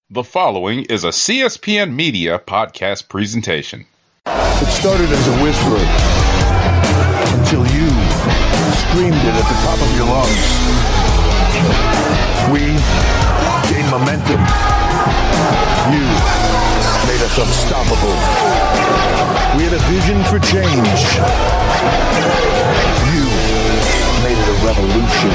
The following is a CSPN Media podcast presentation. It started as a whisper until you screamed it at the top of your lungs. We gained momentum. You made us unstoppable. We had a vision for change. You made it a revolution.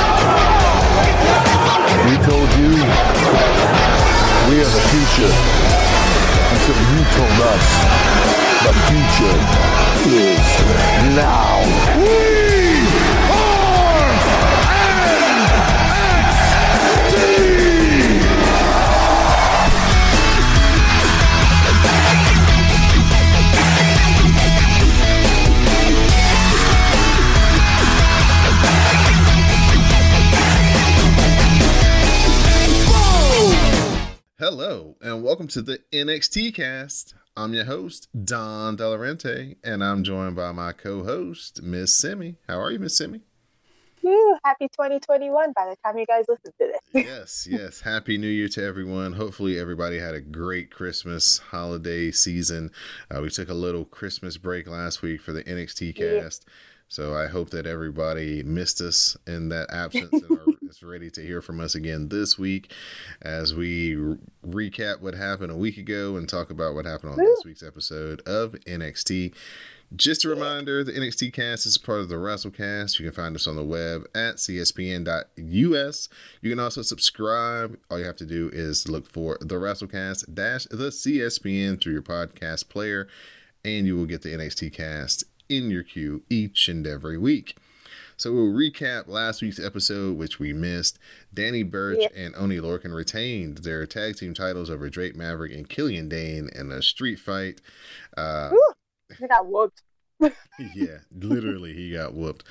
We told you we are the future until you told us the future is now. We are NXT! Hello, and welcome to the NXT cast. I'm your host, Don Delarente, and I'm joined by my co-host, Miss Simi. How are you, Miss Simi? Woo, happy 2021 by the time you guys listen to this. Yes. Happy New Year to everyone. Hopefully everybody had a great Christmas holiday season. We took a little Christmas break last week for the NXT cast. So I hope that everybody missed us in that absence and is ready to hear from us again this week as we recap what happened a week ago and talk about what happened on this week's episode of NXT. Just a reminder, the NXT cast is part of the WrestleCast. You can find us on the web at cspn.us. You can also subscribe. All you have to do is look for the WrestleCast - the CSPN through your podcast player, and you will get the NXT cast in your queue each and every week. So we'll recap last week's episode, which we missed. Danny Burch and Oney Lorcan retained their tag team titles over Drake Maverick and Killian Dane in a street fight. They got whooped. Yeah, literally, he got whooped.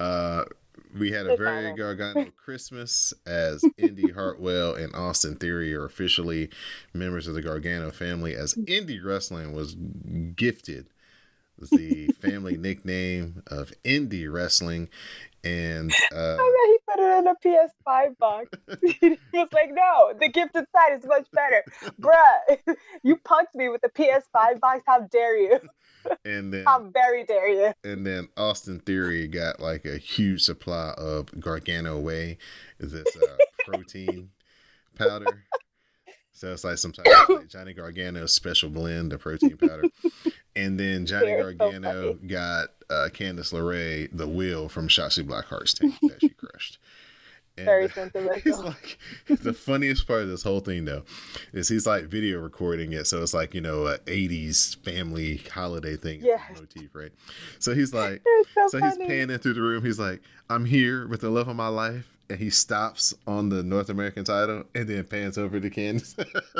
We had a very Gargano Christmas as Indy Hartwell and Austin Theory are officially members of the Gargano family, as Indie Wrestling was gifted the family nickname of Indie Wrestling. And I bet he put it in a PS5 box. He was like, no, the gifted side is much better. Bruh, you punked me with the PS5 box. How dare you? And then, how very dare you? And then Austin Theory got like a huge supply of Gargano Whey, this protein powder. So it's like sometimes like Johnny Gargano's special blend of protein powder. And then Johnny Gargano got Candice LeRae the wheel from Shotzi Blackheart's team that she crushed. And very sentimental. It's like the funniest part of this whole thing though is he's like video recording it, so it's like, you know, a 80s family holiday thing motif, right? So he's like, so he's panning through the room. He's like, I'm here with the love of my life. And he stops on the North American title and then pans over to Candice.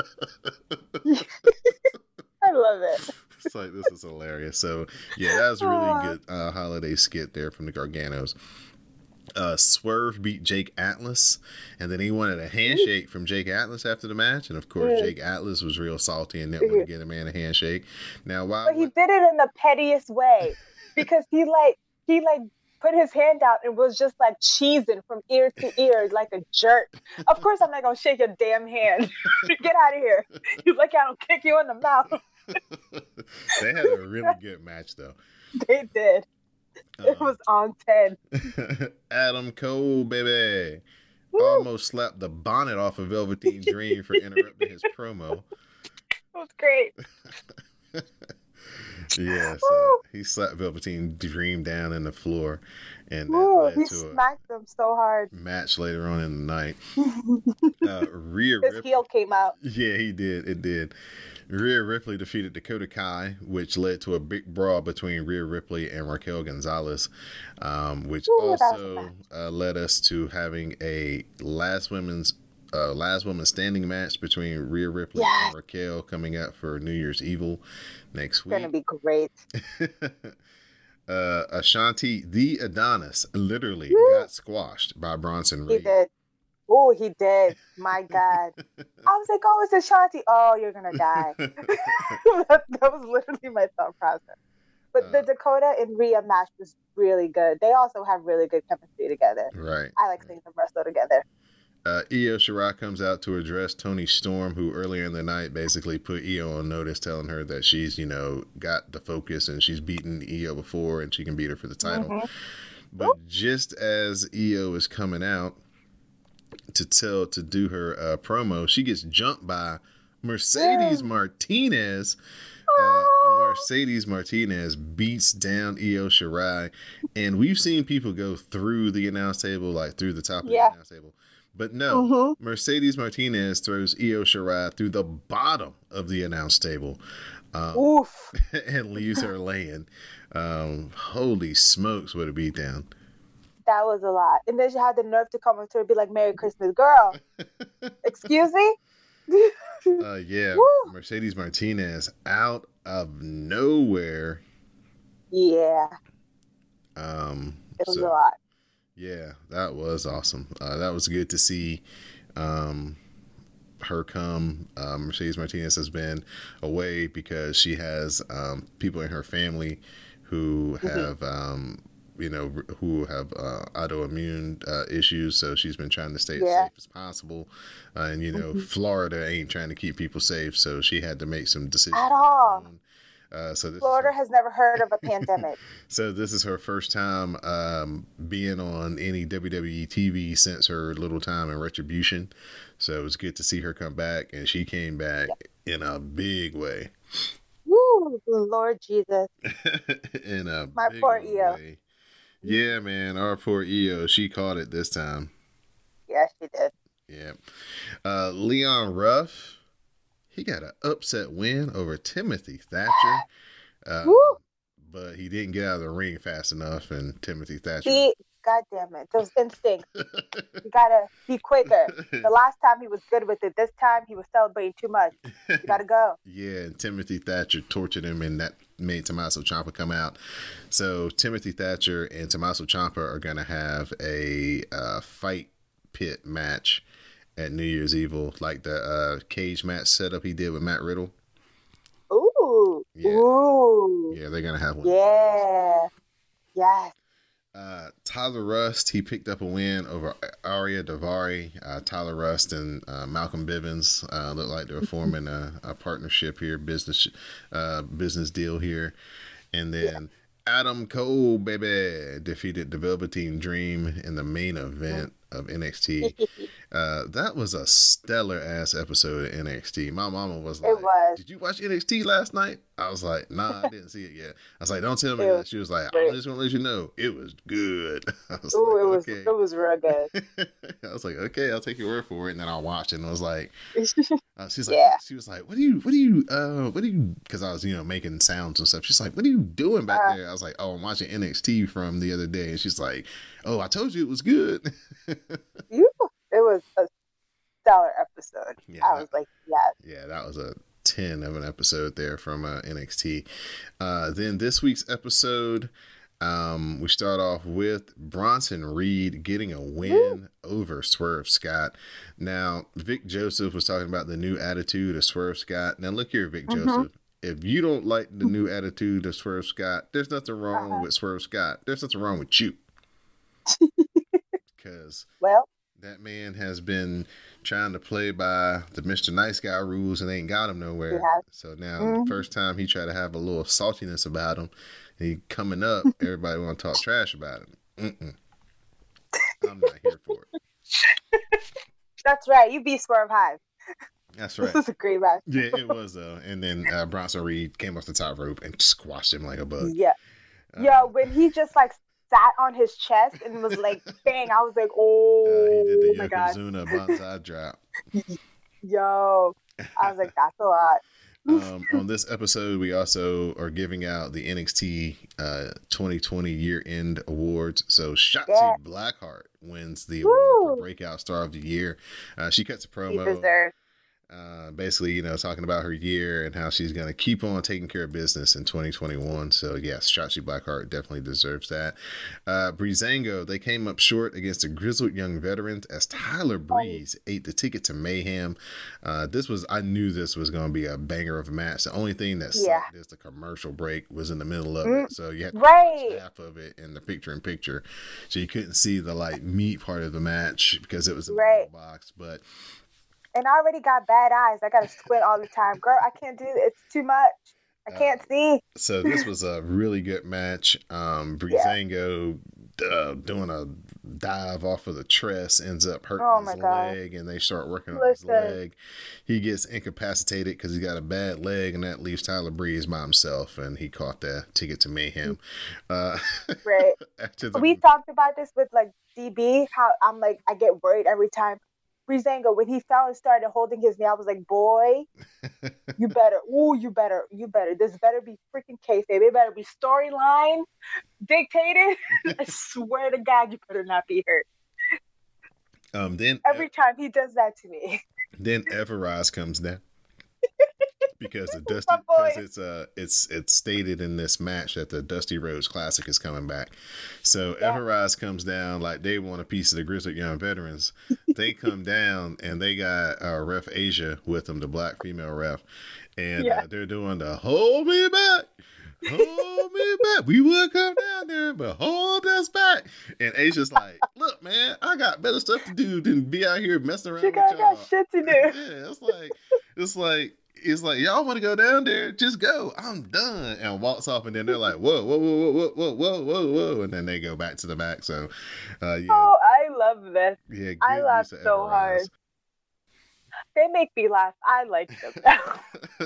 I love it. It's like, this is hilarious. So, yeah, that was a really good holiday skit there from the Garganos. Swerve beat Jake Atlas, and then he wanted a handshake from Jake Atlas after the match. And, of course, Jake Atlas was real salty and didn't want to get a man a handshake. Now, but he did it in the pettiest way because he put his hand out and was just like cheesing from ear to ear like a jerk. Of course, I'm not going to shake your damn hand. Get out of here. You like I don't kick you in the mouth. They had a really good match, though. They did. It was on 10. Adam Cole, baby. Woo. Almost slapped the bonnet off of Velveteen Dream for interrupting his promo. It was great. Yeah, so he slapped Velveteen Dream down in the floor, and that led he to smacked them so hard. Match later on in the night. His heel came out. Yeah, he did. It did. Rhea Ripley defeated Dakota Kai, which led to a big brawl between Rhea Ripley and Raquel Gonzalez, which also led us to having a last woman standing match between Rhea Ripley and Raquel coming up for New Year's Evil next week. It's gonna be great. Ashanti the Adonis literally got squashed by Bronson Reed. He did. Oh, he did. My God. I was like, oh, it's Ashanti. Oh, you're gonna die. that was literally my thought process. But the Dakota and Rhea match was really good. They also have really good chemistry together. Right. I like seeing them wrestle together. Io Shirai comes out to address Toni Storm, who earlier in the night basically put Io on notice, telling her that she's, got the focus and she's beaten Io before and she can beat her for the title. Mm-hmm. But just as Io is coming out to do her promo, she gets jumped by Mercedes Martinez. Mercedes Martinez beats down Io Shirai, and we've seen people go through the announce table, like through the top of the announce table. But no, Mercedes Martinez throws Io Shirai through the bottom of the announce table and leaves her laying. Holy smokes, what a beatdown. That was a lot. And then she had the nerve to come up to her and be like, Merry Christmas, girl. Excuse me? Woo. Mercedes Martinez out of nowhere. Yeah. It was a lot. Yeah, that was awesome. That was good to see her come. Mercedes Martinez has been away because she has people in her family who have autoimmune issues, so she's been trying to stay as safe as possible. And Florida ain't trying to keep people safe, so she had to make some decisions at all. Florida has never heard of a pandemic. So this is her first time being on any WWE TV since her little time in Retribution. So it was good to see her come back, and she came back in a big way. Woo, Lord Jesus. In a my big poor Io. way. Yeah, man, our poor Io. She caught it this time. Yeah, she did. Yeah. Leon Ruff, he got an upset win over Timothy Thatcher. But he didn't get out of the ring fast enough, and Timothy Thatcher... God damn it. Those instincts. You gotta be quicker. The last time he was good with it. This time he was celebrating too much. You gotta go. Yeah, and Timothy Thatcher tortured him, and that made Tommaso Ciampa come out. So Timothy Thatcher and Tommaso Ciampa are going to have a fight pit match at New Year's Evil, like the cage match setup he did with Matt Riddle. Ooh. Yeah. Ooh. Yeah, they're going to have one. Yeah. Yes. Tyler Rust, he picked up a win over Arya Daivari. Tyler Rust and Malcolm Bivens look like they're forming a partnership here, business deal here. And then Adam Cole, baby, defeated the Velveteen Dream in the main event of NXT. That was a stellar ass episode of NXT. My mama was like, "Did you watch NXT last night?" I was like, "Nah, I didn't see it yet." I was like, "Don't tell me that." She was like, "I'm just gonna let you know it was good." I was it was real good. I was like, "Okay, I'll take your word for it." And then I watched it, and I was like, she was like, what do you? Because I was making sounds and stuff. She's like, "What are you doing back there?" I was like, "Oh, I'm watching NXT from the other day." And she's like, "Oh, I told you it was good." It was a stellar episode. Yeah, I was like, yes. Yeah, that was a 10 of an episode there from NXT. Then this week's episode, we start off with Bronson Reed getting a win over Swerve Scott. Now, Vic Joseph was talking about the new attitude of Swerve Scott. Now, look here, Vic Joseph. If you don't like the new attitude of Swerve Scott, there's nothing wrong with Swerve Scott. There's nothing wrong with you. Because that man has been trying to play by the Mr. Nice Guy rules and ain't got him nowhere. So now, the first time he tried to have a little saltiness about him, he coming up, everybody want to talk trash about him. I'm not here for it. That's right. You beat Swerve Hive. That's right. This is a great match. Yeah, it was though. And then Bronson Reed came off the top rope and squashed him like a bug. Yeah. When he just like sat on his chest and was like, bang, I was like, oh, he did the my God. Yokozuna Banzai drop. Yo, I was like, that's a lot. On this episode, we also are giving out the NXT 2020 year-end awards. So Shotzi Blackheart wins the award for Breakout Star of the Year. She cuts a promo. Basically, you know, talking about her year and how she's going to keep on taking care of business in 2021. So, yes, Shotzi Blackheart definitely deserves that. Breezango, they came up short against the grizzled young veterans as Tyler Breeze ate the ticket to Mayhem. I knew this was going to be a banger of a match. The only thing that sucked is the commercial break was in the middle of it. So, you had to watch half of it in the picture-in-picture. So, you couldn't see the, like, meat part of the match because it was in the middle box. But... And I already got bad eyes. I got to squint all the time. Girl, I can't do it. It's too much. I can't see. So this was a really good match. Breezango doing a dive off of the tress ends up hurting his leg, and they start working on his leg. He gets incapacitated because he's got a bad leg, and that leaves Tyler Breeze by himself, and he caught the ticket to Mayhem. Right. We talked about this with like DB, how I'm like, I get worried every time. Breezango, when he fell and started holding his knee, I was like, boy, you better. This better be freaking kayfabe. It better be storyline dictated. I swear to God, you better not be hurt. Then every time he does that to me. Then Everrise comes down. Because it's stated in this match that the Dusty Rhodes Classic is coming back. So Everrise comes down like they want a piece of the grizzled young veterans. They come down and they got Ref Asia with them, the black female ref, and they're doing the hold me back. Hold me back. We would come down there, but hold us back. And Asia's like, look, man, I got better stuff to do than be out here messing around with y'all. Got shit to do. Yeah, it's like, y'all want to go down there? Just go. I'm done. And walks off, and then they're like, whoa. And then they go back to the back. So, Oh, I love this. Yeah, I laugh so hard. They make me laugh. I like them now.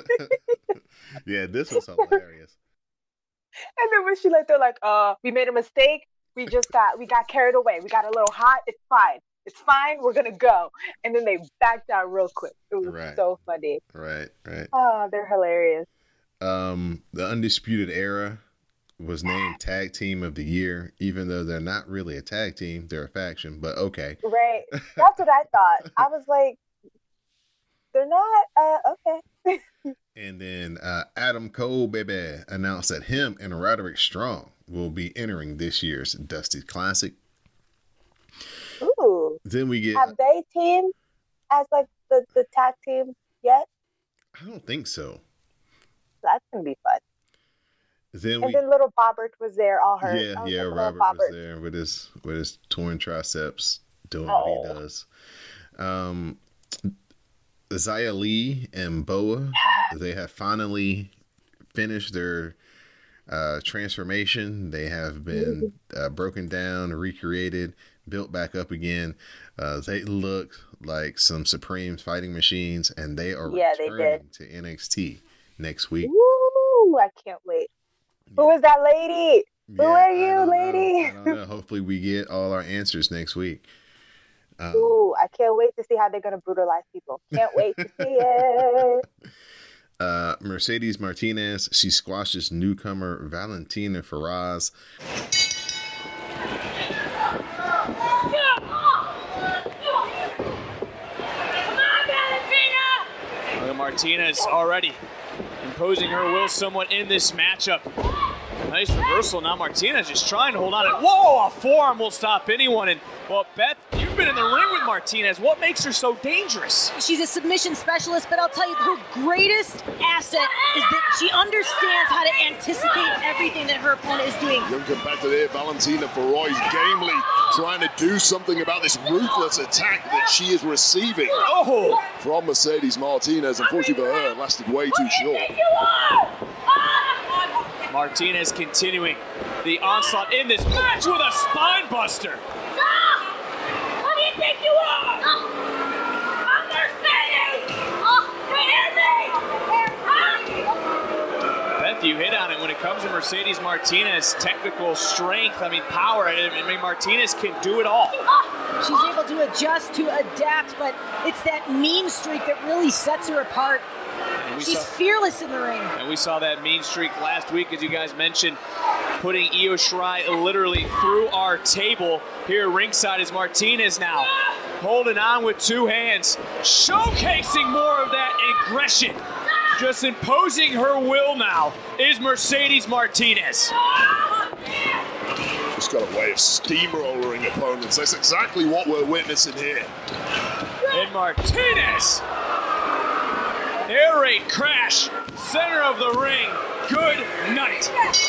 Yeah, this was hilarious. And then when they're like, we made a mistake. We got carried away. We got a little hot. It's fine. We're going to go. And then they backed out real quick. It was so funny. Right. Oh, they're hilarious. The Undisputed Era was named Tag Team of the Year, even though they're not really a tag team. They're a faction, but okay. Right. That's what I thought. I was like, they're not, okay. And then Adam Cole, baby, announced that him and Roderick Strong will be entering this year's Dusty Classic. Ooh. Then we get... Have they teamed as like the tag team yet? I don't think so. That's going to be fun. Then little Bobbert was there, all hurt. Yeah, Robert was there with his torn triceps doing what he does. Xia Li and Boa, they have finally finished their transformation. They have been broken down, recreated, built back up again. They look like some Supreme fighting machines, and they are returning to NXT next week. Woo! I can't wait. Yeah. Who is that lady? Who are you, lady? I don't know. Hopefully we get all our answers next week. Ooh, I can't wait to see how they're going to brutalize people. Can't wait to see it. Mercedes Martinez, she squashes newcomer Valentina Feroz. Martinez already imposing her will somewhat in this matchup. Nice reversal. Now Martinez just trying to hold on. And whoa, a forearm will stop anyone. And well, Beth, you've been in the ring with Martinez. What makes her so dangerous? She's a submission specialist, but I'll tell you, her greatest asset is that she understands how to anticipate everything that her opponent is doing. Young competitor there, Valentina Feroz, gamely trying to do something about this ruthless attack that she is receiving from Mercedes Martinez. Unfortunately for her, it lasted way too short. Martinez continuing the onslaught in this match with a spine buster. What do you think you are? I'm Mercedes! Beth, you hit on it when it comes to Mercedes Martinez. Technical strength, power. Martinez can do it all. She's able to adjust, to adapt, but it's that mean streak that really sets her apart. She's fearless in the ring. And we saw that mean streak last week, as you guys mentioned, putting Io Shirai literally through our table. Here ringside is Martinez now. holding on with two hands, showcasing more of that aggression. Just imposing her will now is Mercedes Martinez. She's got a way of steamrolling opponents. That's exactly what we're witnessing here. And Martinez, air raid crash, center of the ring. Good night.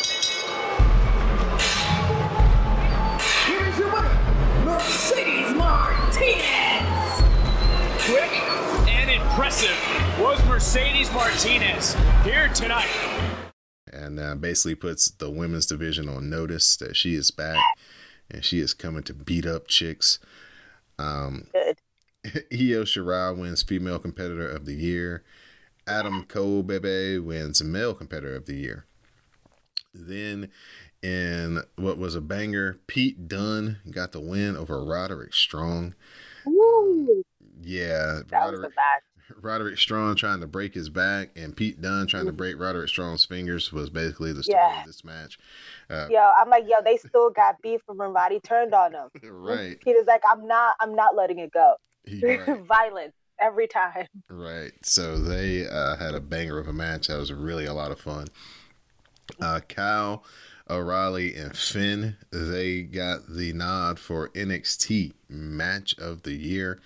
Here is your winner, Mercedes Martinez. Quick and impressive was Mercedes Martinez here tonight. And basically puts the women's division on notice that she is back and she is coming to beat up chicks. Good. Io Shirai wins Female Competitor of the Year. Adam Cole Bebe wins Male Competitor of the Year. Then in what was a banger, Pete Dunne got the win over Roderick Strong. Woo. Yeah, That was the match. Roderick Strong trying to break his back and Pete Dunne trying to break Roderick Strong's fingers was basically the story of this match. I'm like, they still got beef from when Roddy turned on them. Right. Peter's like, I'm not letting it go. Right. Violence every time. Right. So they had a banger of a match. That was really a lot of fun. Kyle O'Reilly and Finn, they got the nod for NXT Match of the Year.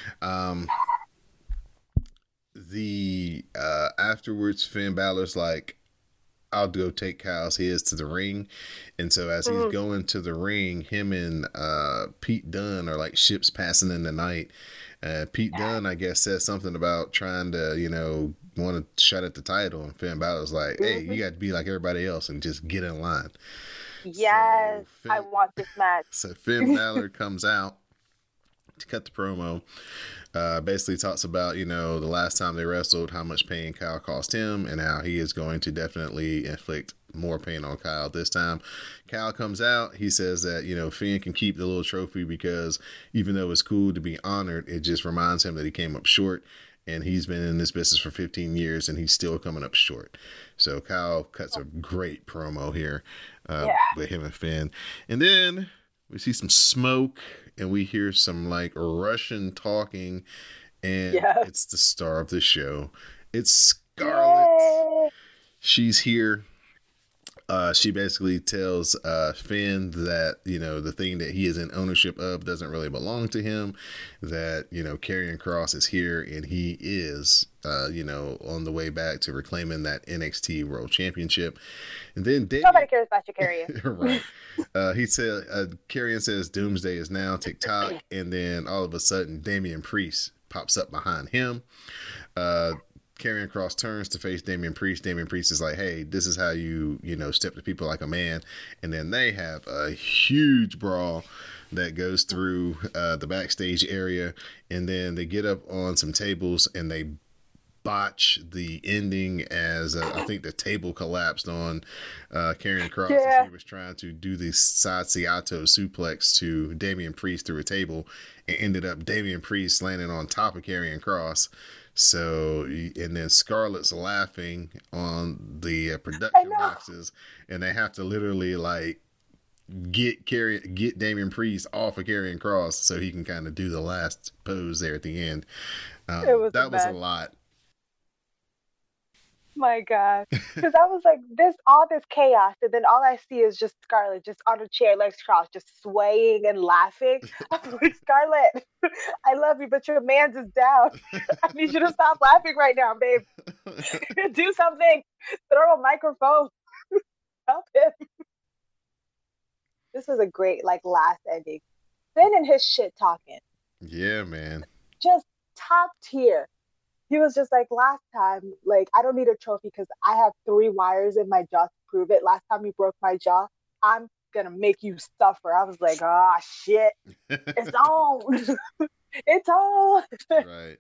Afterwards, Finn Balor's like, I'll go take Kyle's heads to the ring. And so as he's going to the ring, him and Pete Dunne are like ships passing in the night. Pete Dunne, I guess, says something about trying to, want to shut at the title. And Finn Balor's like, hey, you got to be like everybody else and just get in line. Yes, So I want this match. So Finn Balor comes out to cut the promo. Basically talks about, the last time they wrestled, how much pain Kyle caused him, and how he is going to definitely inflict more pain on Kyle this time. Kyle comes out. He says that, Finn can keep the little trophy because even though it's cool to be honored, it just reminds him that he came up short, and he's been in this business for 15 years, and he's still coming up short. So Kyle cuts a great promo here with him and Finn. And then we see some smoke, and we hear some like Russian talking, and it's the star of the show. It's Scarlett. Yay. She's here. She basically tells Finn that, the thing that he is in ownership of doesn't really belong to him, that, Karrion Kross is here, and he is, on the way back to reclaiming that NXT World Championship. And then nobody cares about your Karrion. Right. He said, Karrion says Doomsday is now TikTok, and then all of a sudden Damian Priest pops up behind him. Karrion Kross turns to face Damian Priest. Damian Priest is like, hey, this is how you step to people like a man. And then they have a huge brawl that goes through the backstage area. And then they get up on some tables and they botch the ending as I think the table collapsed on Karrion Kross as he was trying to do the side Seattle suplex to Damian Priest through a table, and ended up Damian Priest landing on top of Karrion Kross. So, and then Scarlett's laughing on the production boxes, and they have to literally like get Damian Priest off of Karrion Kross so he can kind of do the last pose there at the end. That was a lot. My God, because I was like, all this chaos, and then all I see is just Scarlett just on a chair, legs crossed, just swaying and laughing. I'm like, Scarlett, I love you, but your man's is down. I need you to stop laughing right now, babe. Do something. Throw a microphone. Help him. This was a great last ending. Finn and his shit talking. Yeah, man. Just top tier. He was just like, last time, I don't need a trophy because I have 3 wires in my jaw to prove it. Last time you broke my jaw, I'm going to make you suffer. I was like, shit. It's on. It's on. Right.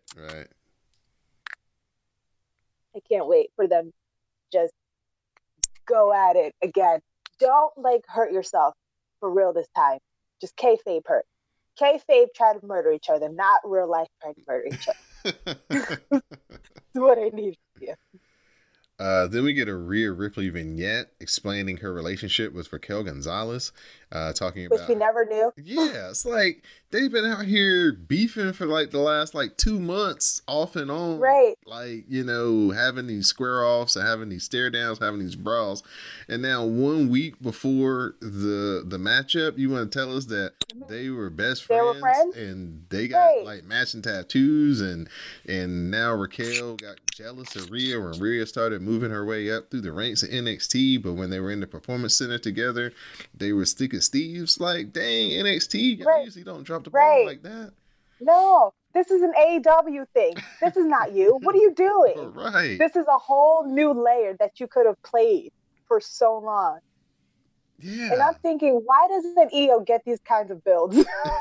I can't wait for them to just go at it again. Don't, hurt yourself for real this time. Just kayfabe hurt. Kayfabe try to murder each other, not real life try to murder each other. That's what I need to do. Then we get a Rhea Ripley vignette explaining her relationship with Raquel Gonzalez. talking which about, we never knew. yeah, it's like they've been out here beefing for like the last like 2 months off and on. Right. Like, you know, having these square offs and having these stare downs, having these brawls. And now 1 week before the matchup, you want to tell us that they were best friends, They were friends? and they got Right. like matching tattoos, and now Raquel got jealous of Rhea when Rhea started moving her way up through the ranks of NXT, but when they were in the Performance Center together, they were stick as thieves. Like, dang, NXT, y'all Right. usually don't drop the ball Right. like that. No, this is an AEW thing. This is not you. What are you doing? Right. This is a whole new layer that you could have played for so long. Yeah. And I'm thinking, why doesn't EO get these kinds of builds?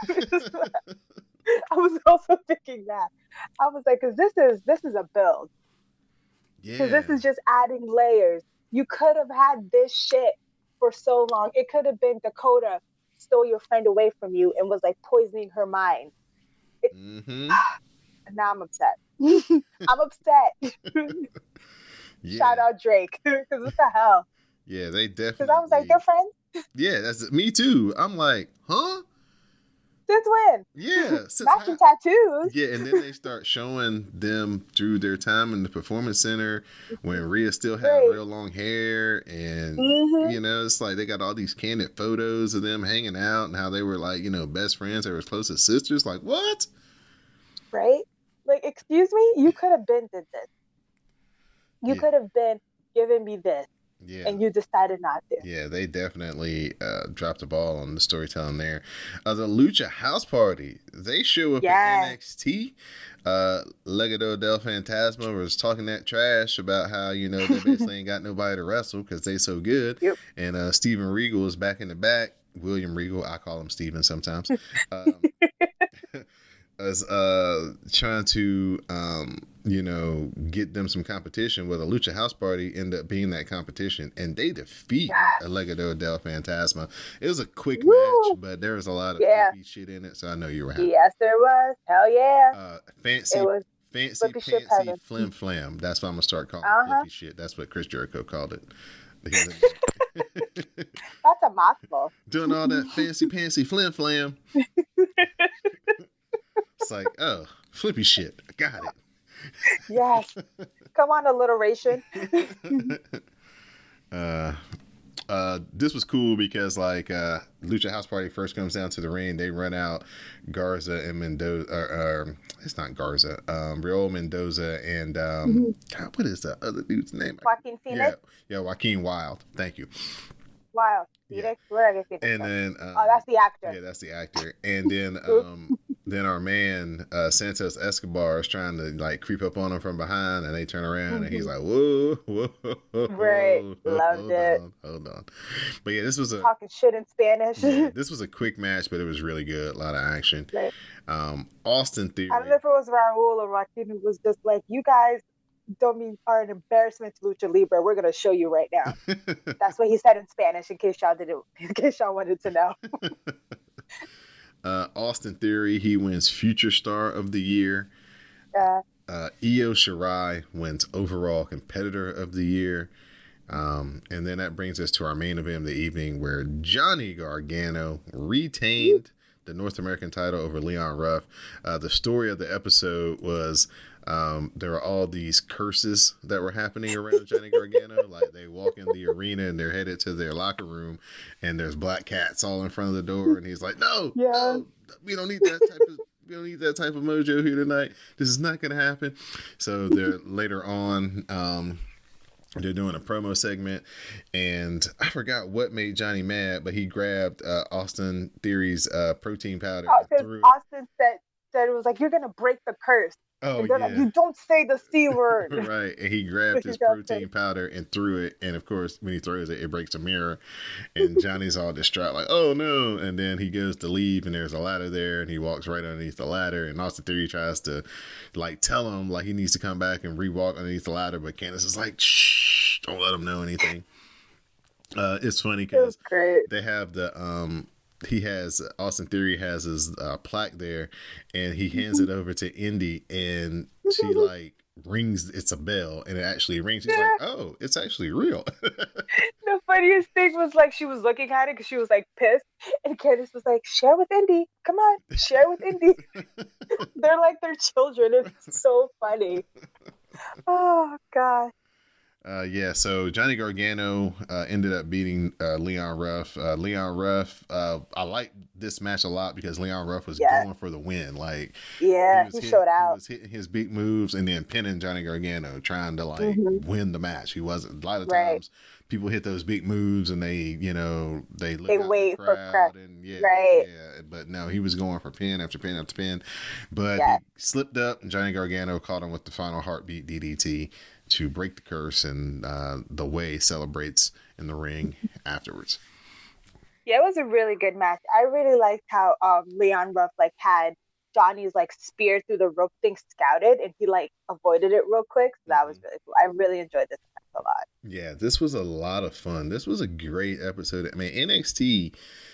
I was also thinking that. I was like, because this is a build. Because this is just adding layers. You could have had this shit for so long. It could have been Dakota stole your friend away from you and was like poisoning her mind. Mm-hmm. Now I'm upset. I'm upset. Yeah. Shout out Drake. Because what the hell? Yeah, they definitely. Because I was like, they're friends? Yeah, that's me too. I'm like, huh? Since when? Yeah. Since Matching tattoos. Yeah, and then they start showing them through their time in the Performance Center when Rhea still had Right. real long hair, and Mhm. you know, it's like they got all these candid photos of them hanging out and how they were like, you know, best friends. They were as close as sisters. Like, what? Right? Like, excuse me? You could have been did this. You Yeah. could have been giving me this. Yeah. And you decided not to. Yeah, they definitely dropped the ball on the storytelling there. The Lucha House Party, they show up Yes. in NXT. Legado del Fantasma was talking that trash about how, you know, they basically ain't got nobody to wrestle because they so good. Yep. And Steven Regal is back in the back. William Regal, I call him Steven sometimes. As trying to you know, get them some competition. Well, the Lucha House Party ended up being that competition, and they defeat Yes. Legado del Fantasma. It was a quick Woo! match, but there was a lot of Yeah. flippy shit in it, so I know you were happy. Yes, there was. Hell yeah. Fancy, It was fancy, flippy shit fancy, heaven. flim flam. That's what I'm gonna start calling Uh-huh. flippy shit. That's what Chris Jericho called it. That's a mouthful. Doing all that fancy pantsy flim flam. It's like, oh, flippy shit. I got it. Yes. Come on, alliteration. This was cool because like Lucha House Party first comes down to the ring, they run out Garza and Mendoza, it's not Garza, Raul Mendoza and God, what is the other dude's name? Joaquin Phoenix? Yeah, Joaquin Wild. Thank you. Wow. Yeah. Phoenix? Where did I get And from? then Oh, that's the actor. yeah, that's the actor. And then our man Santos Escobar is trying to like creep up on him from behind, and they turn around and he's like, whoa, whoa, Right. Loved hold it. hold on. But yeah, this was a Talking shit in Spanish. yeah, this was a quick match, but it was really good. A lot of action. Right. Austin Theory. I don't know if it was Raul or Joaquin who was just like, you guys are an embarrassment to Lucha Libre. We're gonna show you right now. That's what he said in Spanish. In case y'all wanted to know. Austin Theory, he wins Future Star of the Year. Io Shirai wins Overall Competitor of the Year. And then that brings us to our main event of the evening, where Johnny Gargano retained the North American title over Leon Ruff. The story of the episode was there were all these curses that were happening around Johnny Gargano. Like they walk in the arena and they're headed to their locker room, and there's black cats all in front of the door, and he's like, no, we don't need that type of mojo here tonight. This is not going to happen. So they're later on, they're doing a promo segment, and I forgot what made Johnny mad, but he grabbed Austin Theory's protein powder. Because Austin said it was like, you're gonna break the curse. Oh, and they're like, you don't say the C word. Right. And he grabbed his protein powder and threw it. And of course, when he throws it, it breaks a mirror. And Johnny's all distraught, like, oh no. And then he goes to leave, and there's a ladder there, and he walks right underneath the ladder. And Austin Theory tries to like tell him like he needs to come back and re-walk underneath the ladder. But Candice is like, shh, don't let him know anything. It's funny because they have the Austin Theory has his plaque there, and he hands it over to Indy, and she like rings, it's a bell, and it actually rings. She's like, oh, it's actually real. The funniest thing was like she was looking at it because she was like pissed, and Candace was like, "Share with Indy, come on, share with Indy." They're like their children. It's so funny. Oh God. Yeah, so Johnny Gargano ended up beating Leon Ruff. Leon Ruff, I like this match a lot because Leon Ruff was going for the win. Like, he showed out. He was hitting his big moves and then pinning Johnny Gargano, trying to like win the match. He wasn't. A lot of times, people hit those big moves and they wait for crap. And but no, he was going for pin after pin after pin. But he slipped up, and Johnny Gargano caught him with the final heartbeat DDT to break the curse, and the Way celebrates in the ring afterwards. Yeah, it was a really good match. I really liked how Leon Ruff like had Johnny's like spear through the rope thing scouted, and he like avoided it real quick. So that was really cool. I really enjoyed this match a lot. Yeah, this was a lot of fun. This was a great episode. I mean, NXT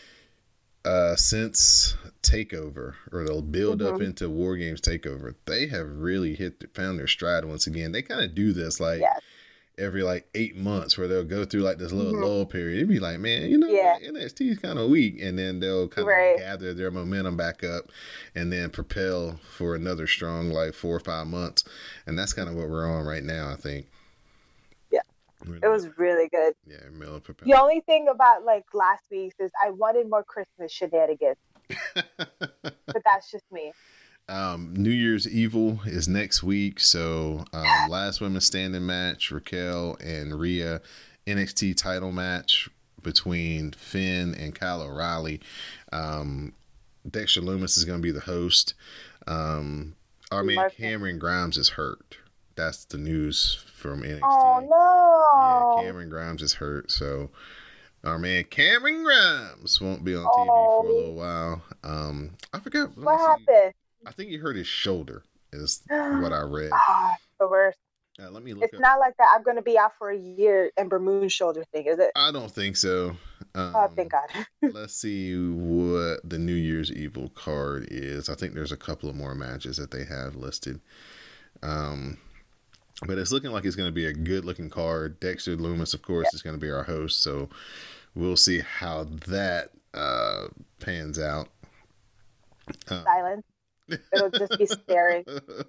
since Takeover, or they'll build up into War Games Takeover, they have really found their stride once again. They kind of do this like every like 8 months, where they'll go through like this little lull period. It'd be like, man, NXT is kind of weak, and then they'll kind of gather their momentum back up and then propel for another strong like 4 or 5 months. And that's kind of what we're on right now, I think. It was really good. Yeah, the only thing about like last week's is I wanted more Christmas shenanigans. But that's just me. New Year's Evil is next week, so last women's standing match, Raquel and Rhea. NXT title match between Finn and Kyle O'Reilly. Dexter Lumis is going to be the host. Our man Cameron Grimes is hurt. That's the news from NXT. Oh no! Yeah, Cameron Grimes is hurt, so our man Cameron Grimes won't be on TV for a little while. I forgot what happened. I think he hurt his shoulder, is what I read. The worst. Let me look. It's not like that. I'm going to be out for a year. Ember Moon shoulder thing, is it? I don't think so. Thank God. Let's see what the New Year's Evil card is. I think there's a couple of more matches that they have listed. But it's looking like it's going to be a good-looking card. Dexter Lumis, of course, is going to be our host, so we'll see how that pans out. Silence. It'll just be staring.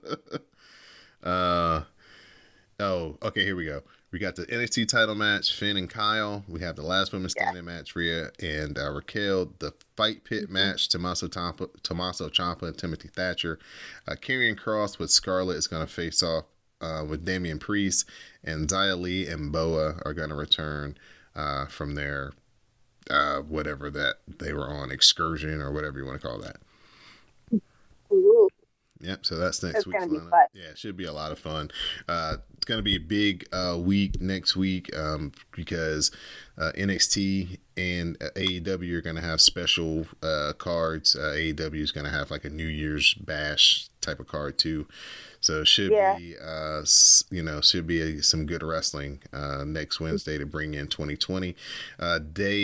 Okay, here we go. We got the NXT title match, Finn and Kyle. We have the last women's standing match, Rhea and Raquel. The fight pit match, Tommaso Ciampa and Timothy Thatcher. Karrion Kross with Scarlett is going to face off with Damian Priest, and Xia Li and Boa are going to return from their whatever that they were on, excursion or whatever you want to call that. Ooh. Yep, so that's next week's lineup. Yeah, it should be a lot of fun. It's going to be a big week next week because NXT and AEW are going to have special cards. AEW is going to have like a New Year's bash type of card too. So it should be, should be some good wrestling next Wednesday to bring in 2020. A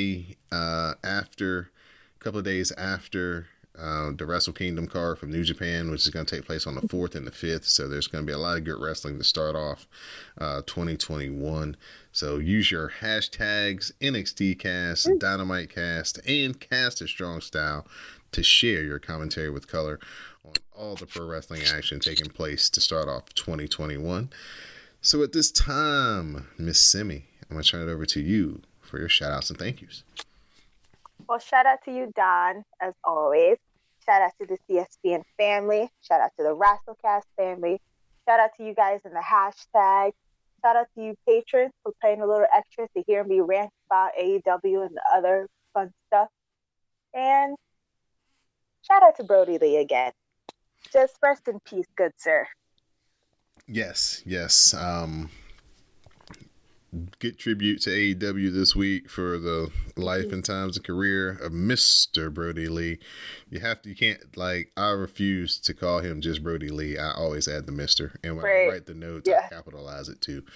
couple of days after the Wrestle Kingdom card from New Japan, which is going to take place on the 4th and the 5th. So there's going to be a lot of good wrestling to start off 2021. So use your hashtags NXTcast, DynamiteCast, and Cast a Strong Style to share your commentary with color on all the pro wrestling action taking place to start off 2021. So at this time, Miss Simi, I'm going to turn it over to you for your shout outs and thank yous. Well, shout out to you, Don, as always. Shout out to the CSPN family. Shout out to the WrestleCast family. Shout out to you guys in the hashtag. Shout out to you patrons for paying a little extra to hear me rant about AEW and the other fun stuff. And shout out to Brody Lee again. Just rest in peace, good sir. Yes. Good tribute to AEW this week for the life and times and career of Mr. Brody Lee. You can't, I refuse to call him just Brody Lee. I always add the Mr. And when I write the notes, I capitalize it too.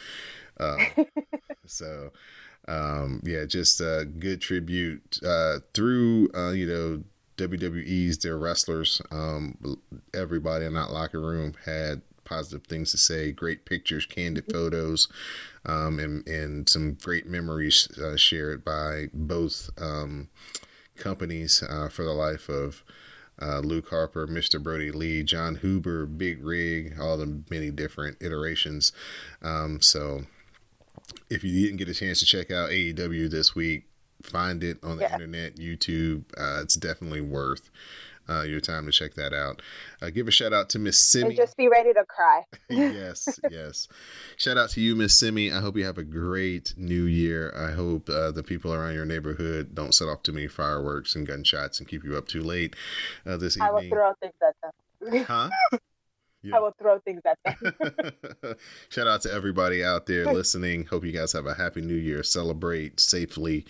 Just a good tribute through, WWE's, their wrestlers. Everybody in that locker room had positive things to say, great pictures, candid photos, and some great memories shared by both companies for the life of Luke Harper, Mr. Brody Lee, John Huber, Big Rig, all the many different iterations. So if you didn't get a chance to check out AEW this week, find it on the internet, YouTube. It's definitely worth your time to check that out. Give a shout out to Miss Simi. And just be ready to cry. Yes. Shout out to you, Miss Simi. I hope you have a great new year. I hope the people around your neighborhood don't set off too many fireworks and gunshots and keep you up too late this evening. I will throw things at them. Huh? Yeah. I will throw things at them. Shout out to everybody out there listening. Hope you guys have a happy new year. Celebrate safely.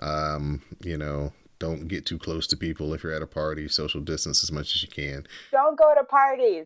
Don't get too close to people if you're at a party. Social distance as much as you can. Don't go to parties.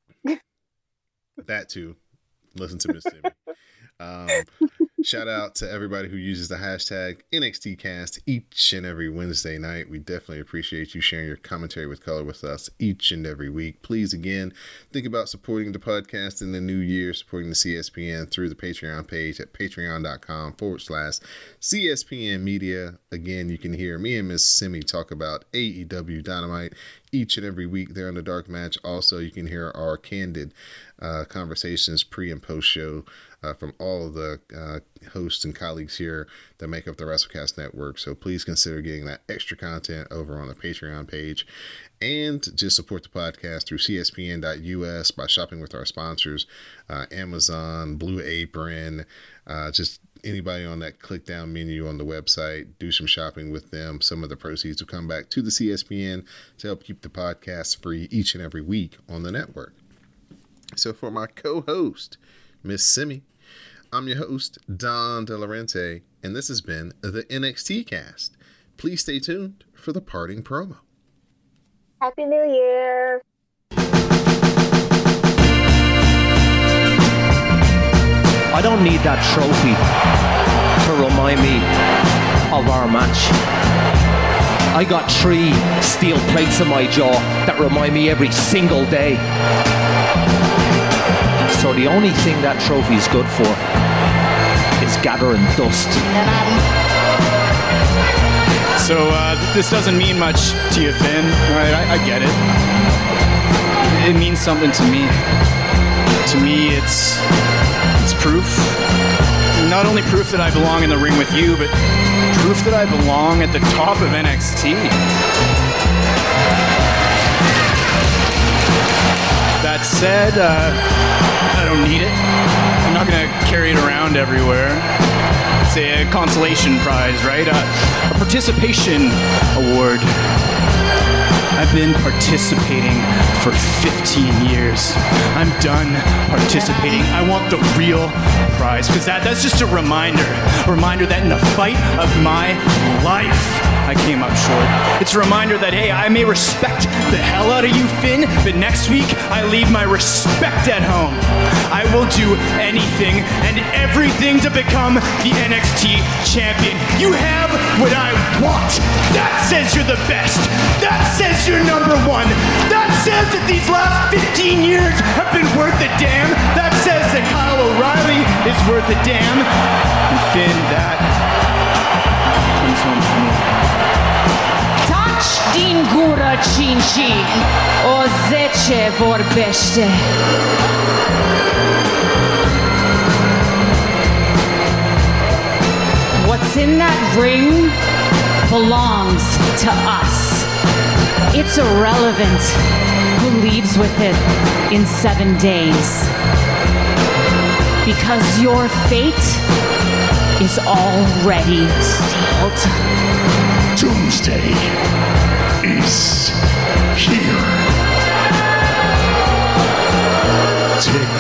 That too. Listen to Miss Timmy. Shout out to everybody who uses the hashtag NXTcast each and every Wednesday night. We definitely appreciate you sharing your commentary with color with us each and every week. Please, again, think about supporting the podcast in the new year, supporting the CSPN through the Patreon page at patreon.com/CSPN Media. Again, you can hear me and Miss Simi talk about AEW Dynamite each and every week there on the Dark Match. Also, you can hear our candid conversations pre and post show from all of the hosts and colleagues here that make up the WrestleCast Network. So please consider getting that extra content over on the Patreon page, and just support the podcast through CSPN.us by shopping with our sponsors, Amazon, Blue Apron, just anybody on that click down menu on the website. Do some shopping with them. Some of the proceeds will come back to the CSPN to help keep the podcast free each and every week on the network. So for my co-host, Miss Simi, I'm your host, Don De Laurenti, and this has been the NXT Cast. Please stay tuned for the parting promo. Happy New Year. I don't need that trophy to remind me of our match. I got 3 steel plates in my jaw that remind me every single day. So the only thing that trophy is good for is gathering dust. So this doesn't mean much to you, Finn. Right? I get it. It means something to me. To me, it's proof. Not only proof that I belong in the ring with you, but proof that I belong at the top of NXT. That said, I don't need it. I'm not going to carry it around everywhere. It's a consolation prize, right? A participation award. I've been participating for 15 years. I'm done participating. I want the real prize, because that's just a reminder that in the fight of my life, I came up short. It's a reminder that, hey, I may respect the hell out of you, Finn, but next week I leave my respect at home. I will do anything and everything to become the NXT champion. You have what I want. That says you're the best. That says you're number one. That says that these last 15 years have been worth a damn. That says that Kyle O'Reilly is worth a damn. And Finn, that comes home to me. Din gura 5 o 10 vorbește. What's in that ring belongs to us. It's irrelevant who leaves with it in 7 days. Because your fate is already sealed. Doomsday is here. Take